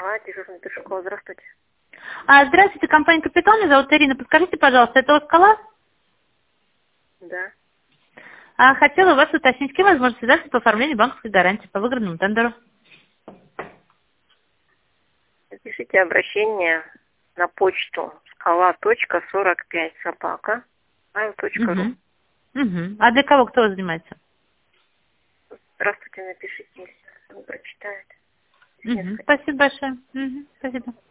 Ага, дежурный Пешкова, здравствуйте. Здравствуйте, компания «Капитал». Меня зовут Ирина. Подскажите, пожалуйста, это Оскала? Да. Хотела у вас уточнить, с кем возможно связаться по оформлению банковской гарантии по выигранному тендеру. Напишите обращение на почту skala.45@mail.ru. А для кого, кто занимается? Здравствуйте, напишите, если он прочитает. Спасибо большое. Спасибо.